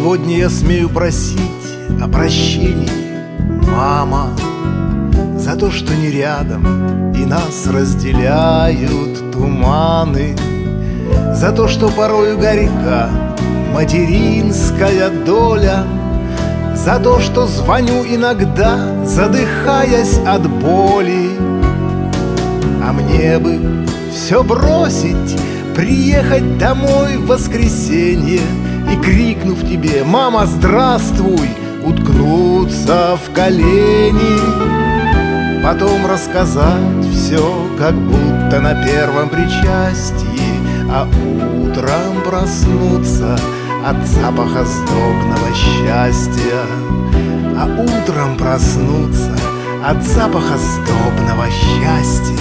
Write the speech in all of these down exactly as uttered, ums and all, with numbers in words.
Сегодня я смею просить о прощении, мама, за то, что не рядом и нас разделяют туманы, за то, что порою горька материнская доля, за то, что звоню иногда, задыхаясь от боли. А мне бы все бросить, приехать домой в воскресенье и, крикнув тебе: «Мама, здравствуй!», уткнуться в колени, потом рассказать все, как будто на первом причастии, а утром проснуться от запаха сдобного счастья, а утром проснуться от запаха сдобного счастья.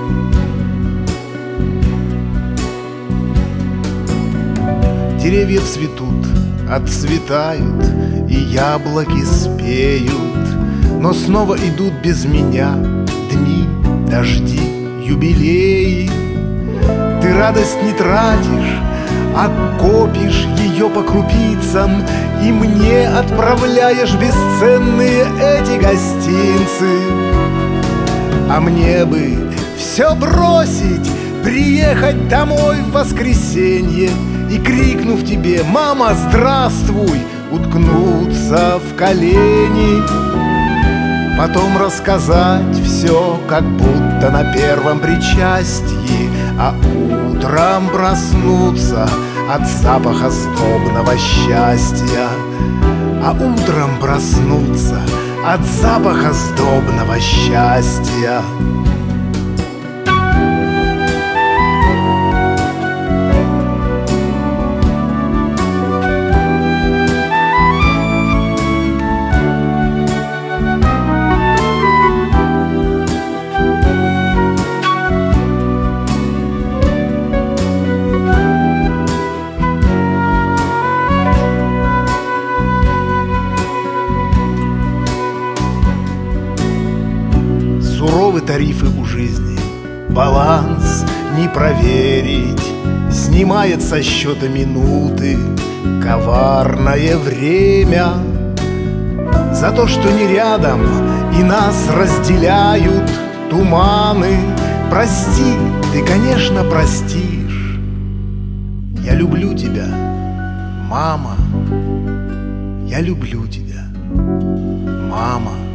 Деревья цветут, отцветают, и яблоки спеют, но снова идут без меня дни, дожди, юбилеи. Ты радость не тратишь, а копишь ее по крупицам, и мне отправляешь бесценные эти гостинцы. А мне бы все бросить, приехать домой в воскресенье и, крикнув тебе: «Мама, здравствуй!», уткнуться в колени, потом рассказать все, как будто на первом причастии, а утром проснуться от запаха сдобного счастья, а утром проснуться от запаха сдобного счастья. Суровы тарифы у жизни, баланс не проверить, снимает со счета минуты коварное время. За то, что не рядом и нас разделяют туманы, прости, ты, конечно, простишь. Я люблю тебя, мама, я люблю тебя, мама.